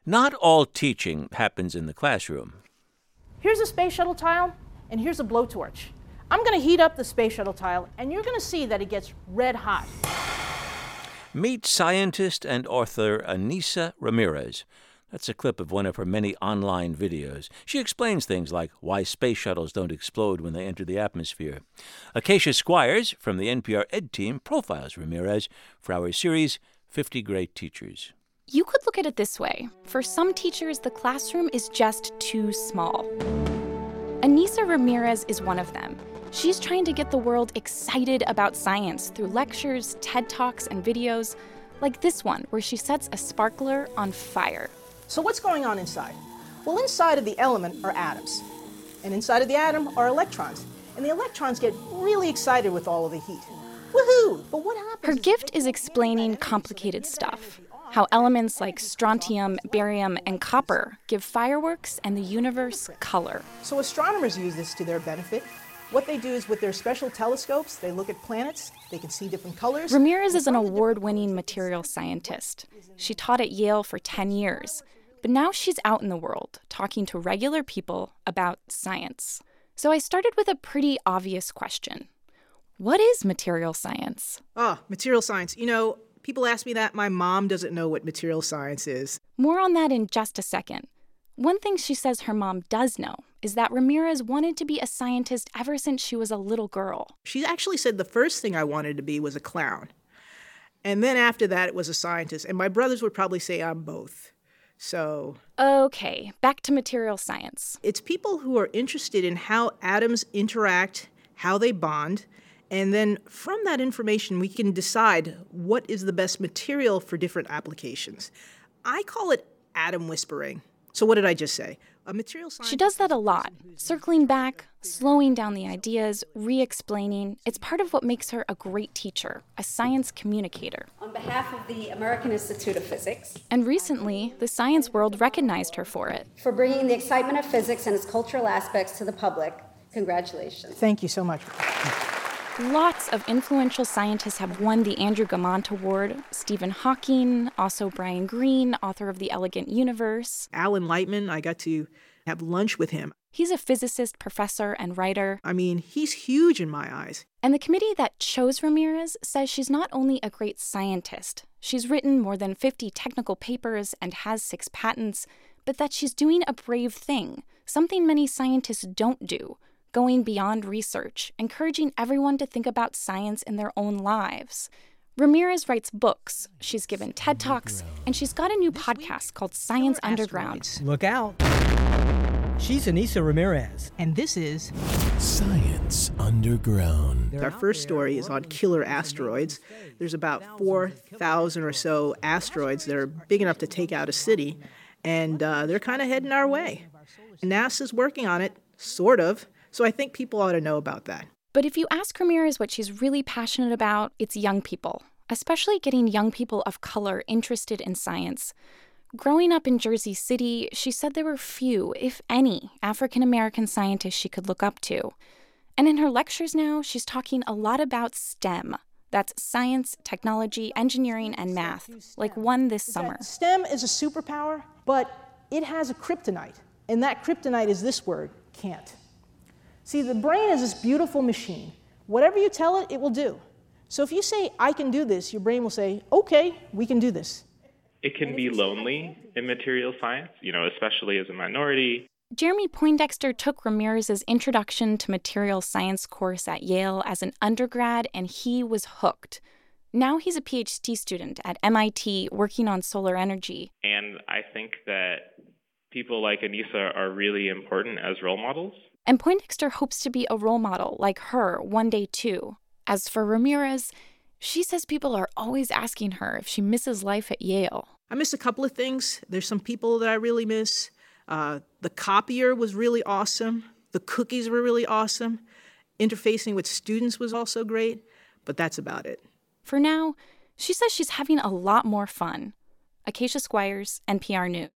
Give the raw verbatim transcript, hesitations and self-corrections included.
Not all teaching happens in the classroom. Here's a space shuttle tile, and here's a blowtorch. I'm going to heat up the space shuttle tile, and you're going to see that it gets red hot. Meet scientist and author Anissa Ramirez. That's a clip of one of her many online videos. She explains things like why space shuttles don't explode when they enter the atmosphere. Acacia Squires from the N P R Ed team profiles Ramirez for our series, fifty Great Teachers. You could look at it this way. For some teachers, the classroom is just too small. Anissa Ramirez is one of them. She's trying to get the world excited about science through lectures, TED Talks, and videos, like this one, where she sets a sparkler on fire. So what's going on inside? Well, inside of the element are atoms. And inside of the atom are electrons. And the electrons get really excited with all of the heat. Woohoo! But what happens? Her gift is explaining complicated stuff. How elements like strontium, barium, and copper give fireworks and the universe color. So astronomers use this to their benefit. What they do is with their special telescopes, they look at planets, they can see different colors. Ramirez is an award-winning material scientist. She taught at Yale for ten years. But now she's out in the world, talking to regular people about science. So I started with a pretty obvious question. What is material science? Ah, material science. You know, people ask me that. My mom doesn't know what material science is. More on that in just a second. One thing she says her mom does know is that Ramirez wanted to be a scientist ever since she was a little girl. She actually said the first thing I wanted to be was a clown. And then after that, it was a scientist. And my brothers would probably say I'm both. So... Okay, back to material science. It's people who are interested in how atoms interact, how they bond, and then from that information, we can decide what is the best material for different applications. I call it atom whispering. So what did I just say? A material scientist. She does that a lot, circling back, slowing down the ideas, re-explaining. It's part of what makes her a great teacher, a science communicator. On behalf of the American Institute of Physics. And recently, the science world recognized her for it. For bringing the excitement of physics and its cultural aspects to the public. Congratulations. Thank you so much. Lots of influential scientists have won the Andrew Gamont Award. Stephen Hawking, also Brian Greene, author of The Elegant Universe. Alan Lightman, I got to have lunch with him. He's a physicist, professor, and writer. I mean, he's huge in my eyes. And the committee that chose Ramirez says she's not only a great scientist, she's written more than fifty technical papers and has six patents, but that she's doing a brave thing, something many scientists don't do. Going beyond research, encouraging everyone to think about science in their own lives. Ramirez writes books, she's given TED Talks, and she's got a new podcast called Science Underground. Look out. She's Anissa Ramirez. And this is Science Underground. Our first story is on killer asteroids. There's about four thousand or so asteroids that are big enough to take out a city, and uh, they're kind of heading our way. NASA's working on it, sort of. So I think people ought to know about that. But if you ask Ramirez what she's really passionate about, it's young people, especially getting young people of color interested in science. Growing up in Jersey City, she said there were few, if any, African-American scientists she could look up to. And in her lectures now, she's talking a lot about STEM. That's science, technology, engineering, and math, like one this summer. STEM is a superpower, but it has a kryptonite. And that kryptonite is this word, can't. See, the brain is this beautiful machine. Whatever you tell it, it will do. So if you say, I can do this, your brain will say, okay, we can do this. It can be lonely in material science, you know, especially as a minority. Jeremy Poindexter took Ramirez's Introduction to Material Science course at Yale as an undergrad, and he was hooked. Now he's a P H D student at M I T working on solar energy. And I think that people like Anissa are really important as role models. And Poindexter hopes to be a role model like her one day, too. As for Ramirez, she says people are always asking her if she misses life at Yale. I miss a couple of things. There's some people that I really miss. Uh, the copier was really awesome. The cookies were really awesome. Interfacing with students was also great. But that's about it. For now, she says she's having a lot more fun. Acacia Squires, N P R News.